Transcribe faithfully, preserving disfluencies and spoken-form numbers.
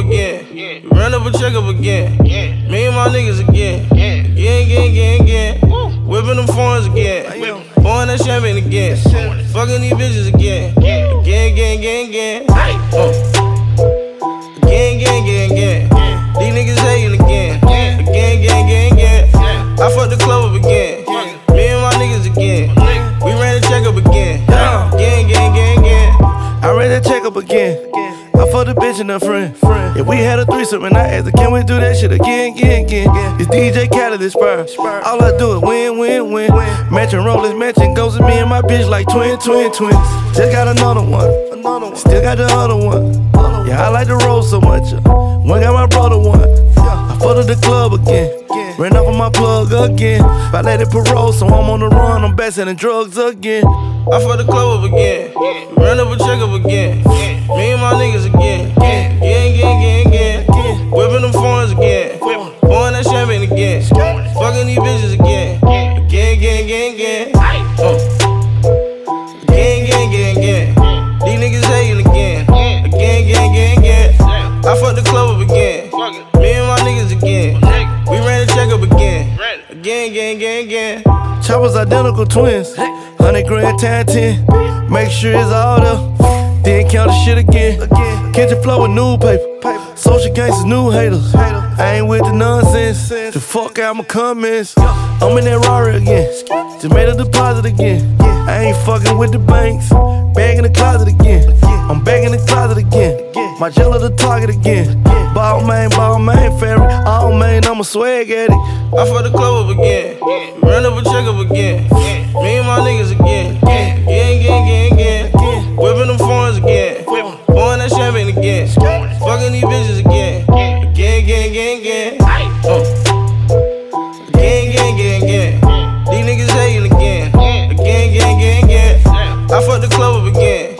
again. We run up a check up again. Me and my niggas again. Again, again, again, again. Whipping them foreigns again. Pouring that champagne again. Fucking these bitches again. Again, again, again, again. Uh. Again, again, again, again. These niggas hating again. Again, again, again, again. I fucked the club up again. Me and my niggas again. We ran the check up again. Again, again, again, again. I ran that check up again. I fucked a bitch and a friend. If we had a threesome and I asked her, can we do that shit again, again, again? It's D J Khaled, this spur. All I do is win, win, win. Matching rollers, matching goes with me and my bitch like twin, twin, twins. Just got another one. Still got the other one. Yeah, I like to roll so much. One got my brother one. I fucked the club again. Ran off of my plug again. Violated parole, so I'm on the run. I'm back selling drugs again. I fucked the club up again. Ran up a check up again. Me and my niggas again. Again, again, again, again. Whipping them foreigns again. Pouring that champagne again. Fucking these bitches again. Again, again, again, again. Uh. Again, again, again, again. These niggas hating again. Again, again, again, again. I fucked the club up again. Me and my niggas again. We ran the check up again. Again, again, again, again. Choppers identical twins. Hundred grand time ten. Make sure it's all there. Then count the shit again. Catch a flow with new paper. Social gangsters, new haters. I ain't with the nonsense. The fuck out my comments. I'm in that Rari again. Just made a deposit again. I ain't fucking with the banks. Bag in the closet again. I'm back in the closet again. My jello the target again. Ball man, ball man, fairy. All man, I'm a swag addict. I fucked the club up again. Run up a check up again. Me and my niggas again. Again, again, again, again. Whipping them foreigns again. Pouring that champagne again. Fucking these bitches again. Again, again, again, again. Uh. Again, again, again, again. These niggas hating again. Again, again, again, again. I fucked the club up again.